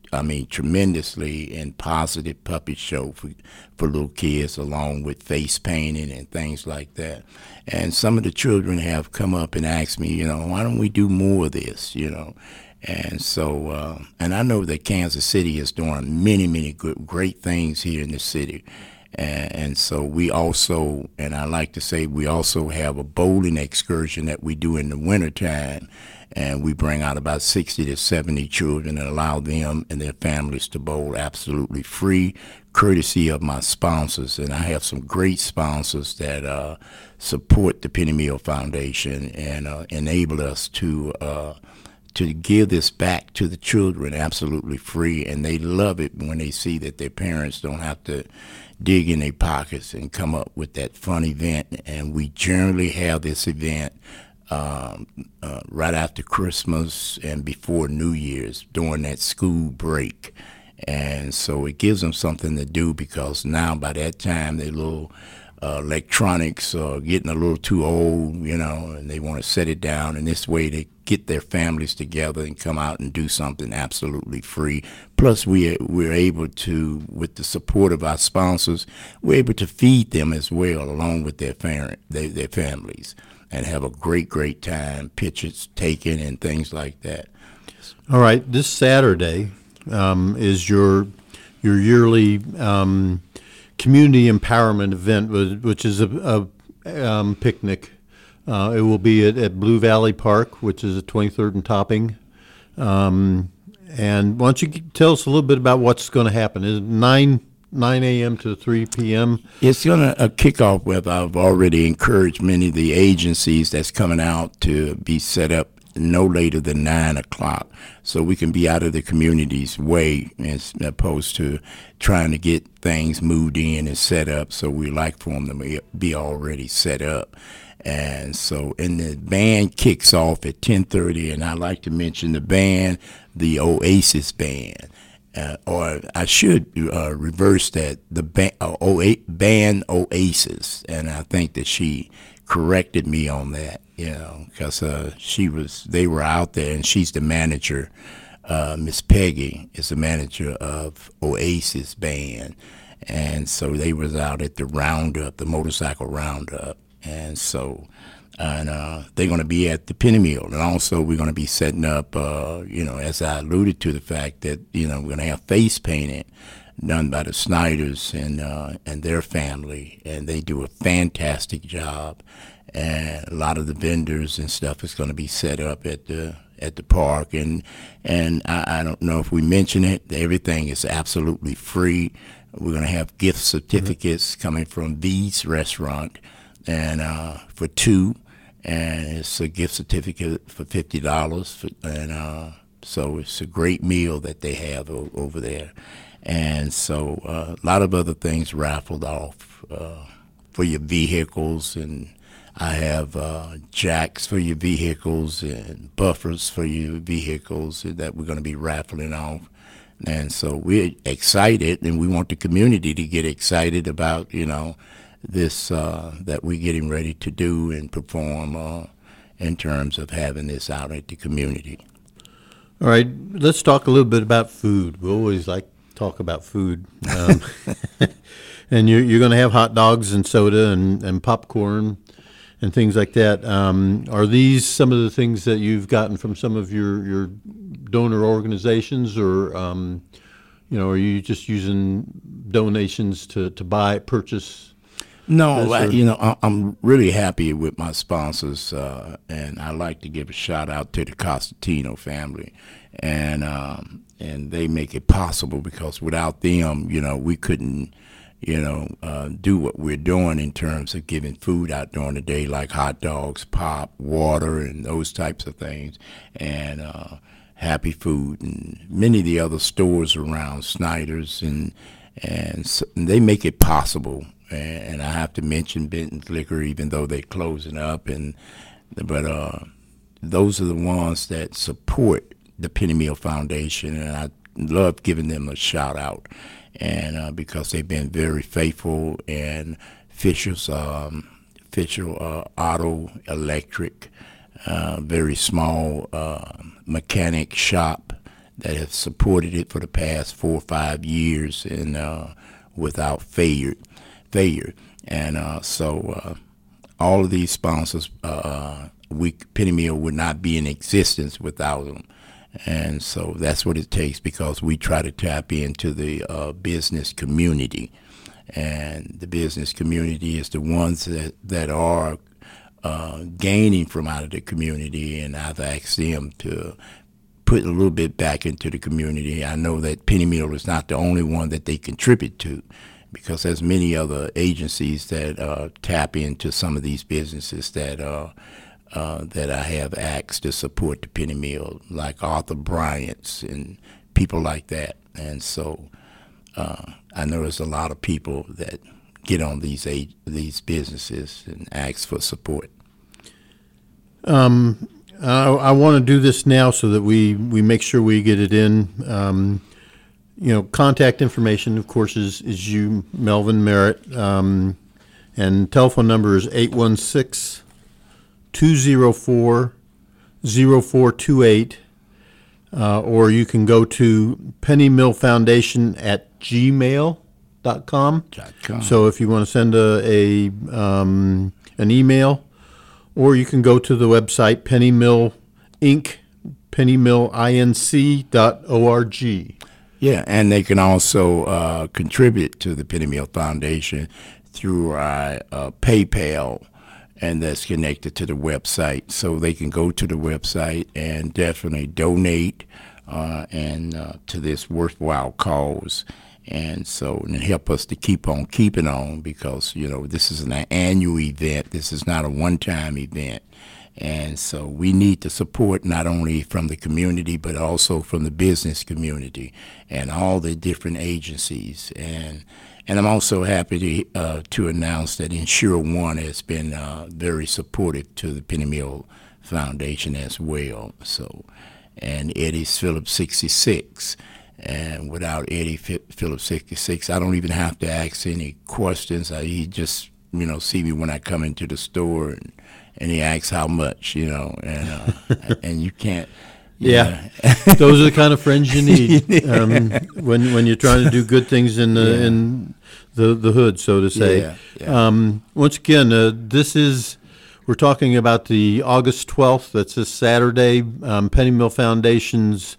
I mean, tremendously in positive puppet show for, for little kids, along with face painting and things like that. And some of the children have come up and asked me, you know, why don't we do more of this, you know? And so, uh, and I know that Kansas City is doing many, many good, great things here in the city. And, and so we also, and I like to say, we also have a bowling excursion that we do in the wintertime. And we bring out about sixty to seventy children and allow them and their families to bowl absolutely free, courtesy of my sponsors. And I have some great sponsors that uh, support the Penny Meal Foundation and uh, enable us to uh, to give this back to the children absolutely free. And they love it when they see that their parents don't have to dig in their pockets and come up with that fun event. And we generally have this event Um, uh, right after Christmas and before New Year's during that school break. And so it gives them something to do, because now by that time their little uh, electronics are getting a little too old, you know, and they want to set it down. And this way they get their families together and come out and do something absolutely free. Plus we, we're able to, with the support of our sponsors, we're able to feed them as well along with their, parent, their, their families, and have a great, great time, pictures taken and things like that. All right, this Saturday um, is your your yearly um, community empowerment event, which is a, a um, picnic. Uh, it will be at, at Blue Valley Park, which is at twenty-third and Topping. Um, and why don't you tell us a little bit about what's going to happen? Is it nine nine a.m. to three p.m.? It's going to uh, kick off with, I've already encouraged many of the agencies that's coming out to be set up no later than nine o'clock, so we can be out of the community's way as opposed to trying to get things moved in and set up. So we like for them to be already set up. And so, and the band kicks off at ten thirty, and I like to mention the band, the Oasis Band. Uh, or I should uh, reverse that, the ba- uh, o- band Oasis, and I think that she corrected me on that, you know, because uh, she was, they were out there, and she's the manager. Uh, Miss Peggy is the manager of Oasis Band, and so they was out at the roundup, the motorcycle roundup, and so. And uh, they're going to be at the Penny Meal. And also we're going to be setting up, uh, you know, as I alluded to, the fact that, you know, we're going to have face painting done by the Snyders and uh, and their family. And they do a fantastic job. And a lot of the vendors and stuff is going to be set up at the at the park. And, and I, I don't know if we mention it. Everything is absolutely free. We're going to have gift certificates mm-hmm. coming from V's Restaurant and uh, for two. And it's a gift certificate for fifty dollars, and uh, so it's a great meal that they have o- over there. And so uh, a lot of other things raffled off uh, for your vehicles, and I have uh, jacks for your vehicles and buffers for your vehicles that we're going to be raffling off. And so we're excited, and we want the community to get excited about, you know, this uh, that we're getting ready to do and perform uh, in terms of having this out at the community. All right, let's talk a little bit about food. We always like to talk about food. Um, and you're, you're going to have hot dogs and soda and, and popcorn and things like that. Um, are these some of the things that you've gotten from some of your, your donor organizations, or um, you know, are you just using donations to, to buy, purchase? No, I, you know, I, I'm really happy with my sponsors, uh, and I like to give a shout out to the Costantino family, and um, and they make it possible, because without them, you know, we couldn't, you know, uh, do what we're doing in terms of giving food out during the day, like hot dogs, pop, water, and those types of things, and uh, Happy Food, and many of the other stores around, Snyder's, and and, so, and they make it possible. And I have to mention Benton's Liquor, even though they're closing up, and but uh, those are the ones that support the Penny Meal Foundation, and I love giving them a shout out, and uh, because they've been very faithful. And Fisher's um, Fisher uh, Auto Electric, uh, very small uh, mechanic shop that have supported it for the past four or five years and uh, without failure. failure. And uh, so uh, all of these sponsors, uh, we Penny Mill would not be in existence without them. And so that's what it takes, because we try to tap into the uh, business community. And the business community is the ones that, that are uh, gaining from out of the community, and I've asked them to put a little bit back into the community. I know that Penny Mill is not the only one that they contribute to, because there's many other agencies that uh, tap into some of these businesses that uh, uh, that I have asked to support the Penny Mill, like Arthur Bryant's and people like that. And so uh, I know there's a lot of people that get on these ag- these businesses and ask for support. Um, I, I want to do this now so that we, we make sure we get it in. Um, you know, contact information, of course, is, is you, Melvin Merritt, um, and telephone number is eight one six, two zero four, zero four two eight, uh, or you can go to Penny Mill Foundation at gmail dot com. .com. So if you want to send a, a um, an email, or you can go to the website Penny Mill Inc, penny mill inc dot org. Yeah, and they can also uh, contribute to the Penny Mill Foundation through our uh, PayPal, and that's connected to the website. So they can go to the website and definitely donate uh, and uh, to this worthwhile cause. And so, and help us to keep on keeping on, because, you know, this is an annual event. This is not a one-time event. And so we need the support not only from the community, but also from the business community and all the different agencies. And and I'm also happy to, uh, to announce that Insure One has been uh, very supportive to the Penny Mill Foundation as well. So, and Eddie's Phillips sixty-six. And without Eddie Phillips sixty-six, I don't even have to ask any questions. I, he just, you know, see me when I come into the store, and, and he asks how much, you know, and uh, and you can't. You Yeah, those are the kind of friends you need um, when when you're trying to do good things in the Yeah. in the the hood, so to say. Yeah, yeah. Um, once again, uh, this is we're talking about the August twelfth. That's this Saturday. Um, Penny Mill Foundation's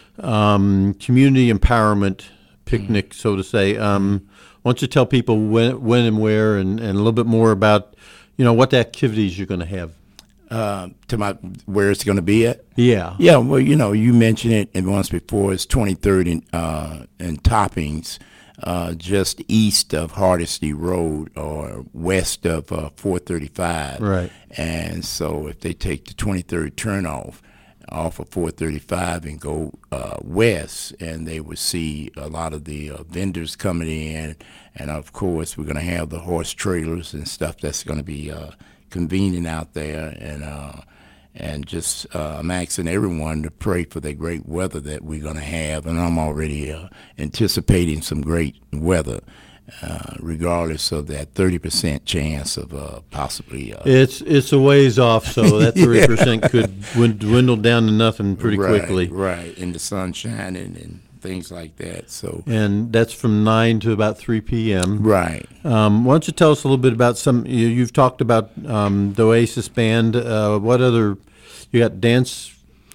um, community empowerment picnic, mm-hmm. so to say. Um, why don't you tell people when, when and where, and, and a little bit more about, you know, what the activities you're going to have? Uh, to my where it's going to be at? Yeah. Yeah. Well, you know, you mentioned it and once before. It's twenty-third and uh, and Toppings, uh, just east of Hardesty Road or west of uh, four thirty-five. Right. And so if they take the twenty-third turnoff off of four thirty-five and go uh, west, and they would see a lot of the uh, vendors coming in, and of course we're going to have the horse trailers and stuff that's going to be uh, convening out there, and uh, and just uh, I'm asking everyone to pray for the great weather that we're going to have, and I'm already uh, anticipating some great weather. Uh, regardless of that thirty percent chance of uh, possibly. Uh, it's it's a ways off, so that thirty percent could dwindle down to nothing pretty right, quickly. Right, and the sun shining and things like that. So. And that's from nine to about three p.m. Right. Um, why don't you tell us a little bit about some, you, you've talked about um, the Oasis Band. Uh, what other, you got dance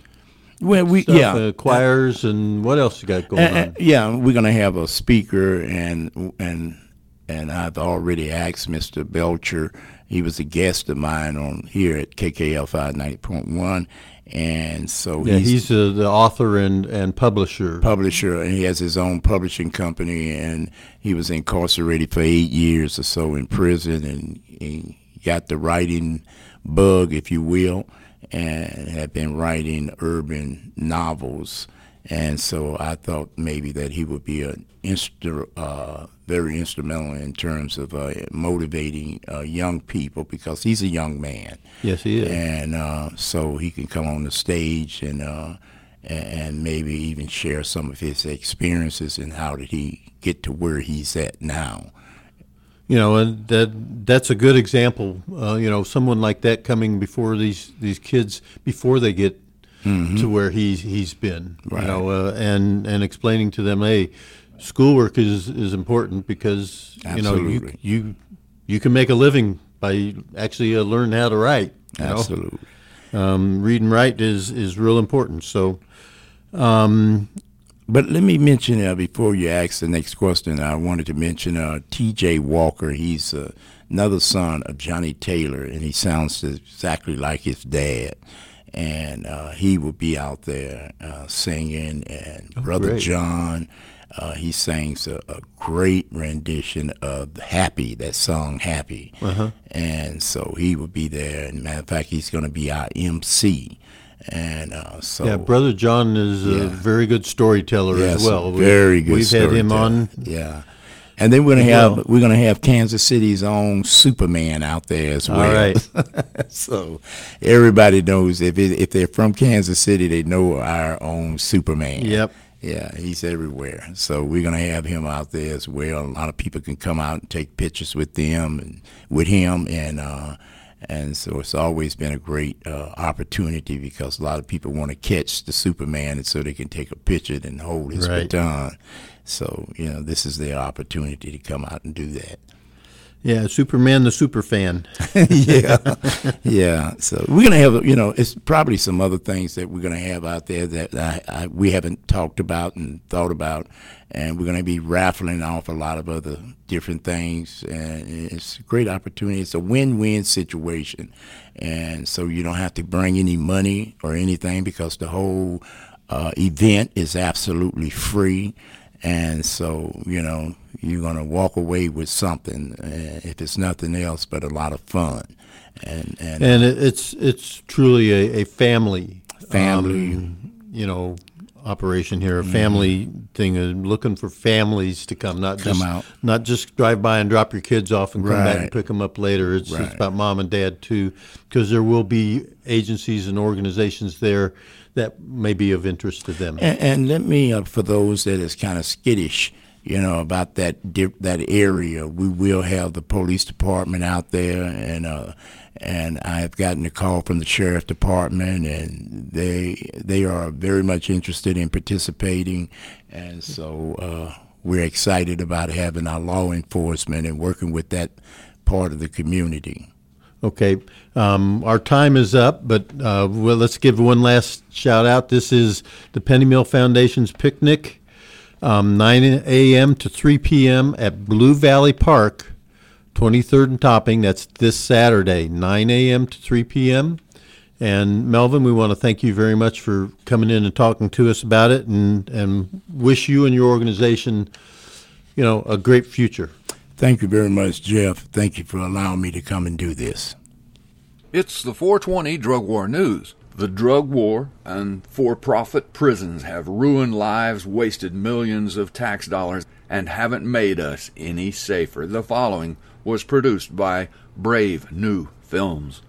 Well, we stuff, yeah uh, choirs, and what else you got going uh, on? uh, yeah, we're gonna have a speaker, and and and I've already asked Mister Belcher. He was a guest of mine on here at K K F I ninety point one, and so Yeah, he's, he's uh, the author and, and publisher. publisher, and he has his own publishing company, and he was incarcerated for eight years or so in prison, and he got the writing bug, if you will, and had been writing urban novels. And so I thought maybe that he would be a instru- uh, very instrumental in terms of uh, motivating uh, young people, because he's a young man. Yes, he is. And uh, so he can come on the stage and uh, and maybe even share some of his experiences and how did he get to where he's at now. You know, and that that's a good example. Uh, you know, someone like that coming before these, these kids, before they get mm-hmm. to where he's he's been. Right. You know, uh, and and explaining to them, hey, schoolwork is is important because Absolutely. you know you you you can make a living by actually uh, learning how to write. You Absolutely. know? Um, read and write is is real important. So. Um, But let me mention, uh, before you ask the next question, I wanted to mention uh, T J Walker. He's uh, another son of Johnny Taylor, and he sounds exactly like his dad. And uh, he will be out there uh, singing. And oh, Brother great. John, uh, he sings a, a great rendition of Happy, that song Happy. Uh-huh. And so he will be there. And matter of fact, he's going to be our M C. And uh, so, yeah, Brother John is yeah. a very good storyteller yes, as well. Very good. We've had him on. Yeah, and then we're gonna have well. we're gonna have Kansas City's own Superman out there as well. All right. So everybody knows if it, if they're from Kansas City, they know our own Superman. Yep. Yeah, he's everywhere. So we're gonna have him out there as well. A lot of people can come out and take pictures with them and with him and. Uh, And so it's always been a great uh, opportunity because a lot of people want to catch the Superman and so they can take a picture and hold his right. baton. So, you know, this is their opportunity to come out and do that. Yeah, Superman the Superfan. yeah, yeah. So we're going to have, you know, it's probably some other things that we're going to have out there that I, I, we haven't talked about and thought about. And we're going to be raffling off a lot of other different things. And it's a great opportunity. It's a win-win situation. And so you don't have to bring any money or anything because the whole uh, event is absolutely free. And so, you know, you're going to walk away with something, uh, if it's nothing else, but a lot of fun. And and, and it, it's it's truly a, a family, family, um, you know, operation here, a family mm-hmm. thing, uh, looking for families to come, not come just out. not just drive by and drop your kids off and come right. back and pick them up later. It's, right. it's about mom and dad too, because there will be agencies and organizations there that may be of interest to them. And, and let me, uh, for those that is kind of skittish, you know, about that that area, we will have the police department out there, and uh, and I've gotten a call from the sheriff department, and they they are very much interested in participating, and so uh, we're excited about having our law enforcement and working with that part of the community. Okay, um, our time is up, but uh, well, let's give one last shout out. This is the Penny Mill Foundation's picnic, um, nine a.m. to three p.m. at Blue Valley Park, twenty-third and Topping. That's this Saturday, nine a.m. to three p.m. And Melvin, we want to thank you very much for coming in and talking to us about it, and, and wish you and your organization, you know, a great future. Thank you very much, Jeff. Thank you for allowing me to come and do this. It's the four twenty Drug War News. The drug war and for-profit prisons have ruined lives, wasted millions of tax dollars, and haven't made us any safer. The following was produced by Brave New Films.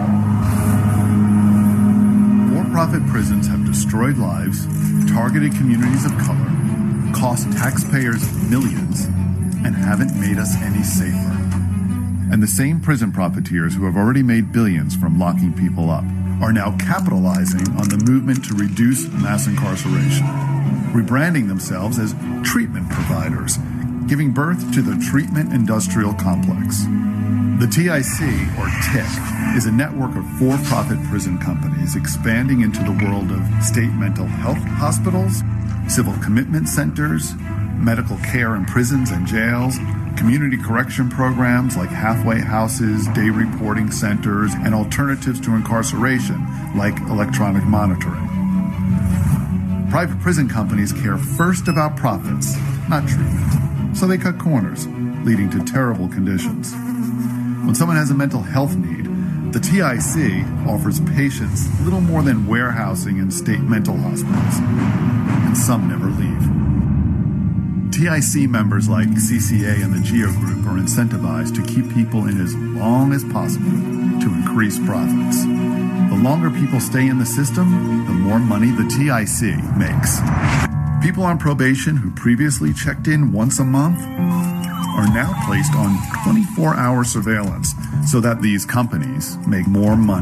For-profit prisons have destroyed lives, targeted communities of color, cost taxpayers millions, and haven't made us any safer. And the same prison profiteers who have already made billions from locking people up are now capitalizing on the movement to reduce mass incarceration, rebranding themselves as treatment providers, giving birth to the treatment industrial complex. The T I C, or T I C, is a network of for-profit prison companies expanding into the world of state mental health hospitals, civil commitment centers, medical care in prisons and jails, community correction programs like halfway houses, day reporting centers, and alternatives to incarceration like electronic monitoring. Private prison companies care first about profits, not treatment. So they cut corners, leading to terrible conditions. When someone has a mental health need, the T I C offers patients little more than warehousing in state mental hospitals, and some never leave. T I C members like C C A and the GEO Group are incentivized to keep people in as long as possible to increase profits. The longer people stay in the system, the more money the T I C makes. People on probation who previously checked in once a month are now placed on twenty-four hour surveillance so that these companies make more money. The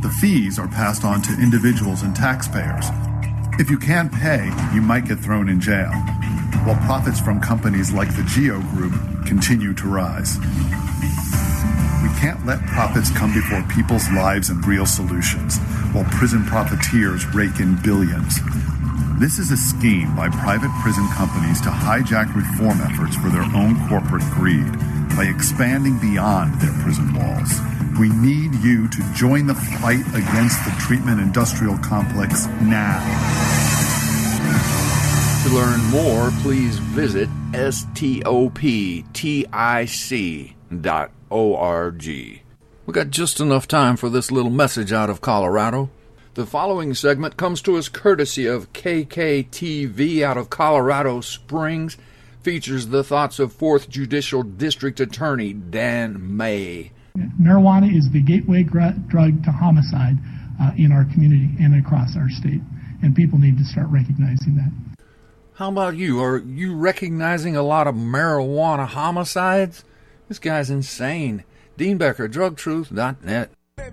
The fees are passed on to individuals and taxpayers. If you can't pay, you might get thrown in jail, while profits from companies like the Geo Group continue to rise. We can't let profits come before people's lives and real solutions, while prison profiteers rake in billions. This is a scheme by private prison companies to hijack reform efforts for their own corporate greed by expanding beyond their prison walls. We need you to join the fight against the treatment industrial complex now. To learn more, please visit stoptic dot org. We got just enough time for this little message out of Colorado. The following segment comes to us courtesy of K K T V out of Colorado Springs, features the thoughts of fourth Judicial District Attorney Dan May. Marijuana is the gateway gr- drug to homicide uh, in our community and across our state, and people need to start recognizing that. How about you? Are you recognizing a lot of marijuana homicides? This guy's insane. Dean Becker, drug truth dot net.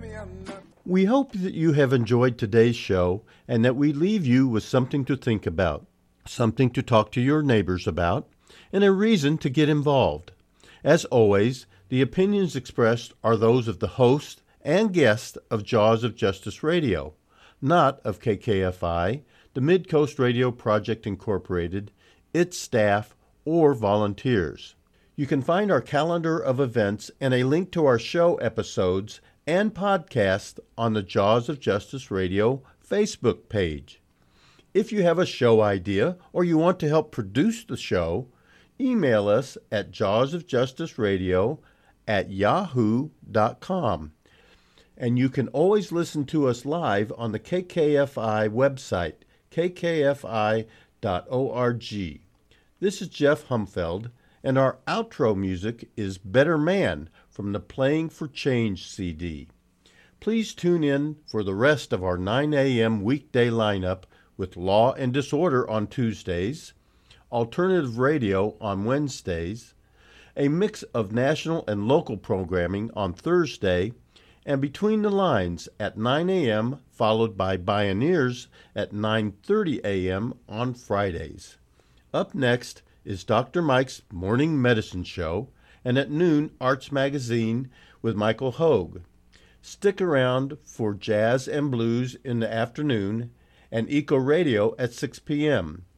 We hope that you have enjoyed today's show and that we leave you with something to think about, something to talk to your neighbors about, and a reason to get involved. As always, the opinions expressed are those of the host and guest of Jaws of Justice Radio, not of K K F I, the Mid-Coast Radio Project Incorporated, its staff, or volunteers. You can find our calendar of events and a link to our show episodes and podcast on the Jaws of Justice Radio Facebook page. If you have a show idea or you want to help produce the show, email us at jawsofjusticeradio at yahoo dot com. And you can always listen to us live on the K K F I website, k k f i dot org. This is Jeff Humfeld, and our outro music is Better Man from the Playing for Change C D. Please tune in for the rest of our nine a.m. weekday lineup with Law and Disorder on Tuesdays, Alternative Radio on Wednesdays, a mix of national and local programming on Thursday, and Between the Lines at nine a.m., followed by Bioneers at nine thirty a.m. on Fridays. Up next is Doctor Mike's Morning Medicine Show, and at noon, Arts Magazine with Michael Hogue. Stick around for Jazz and Blues in the afternoon, and Eco Radio at six p.m.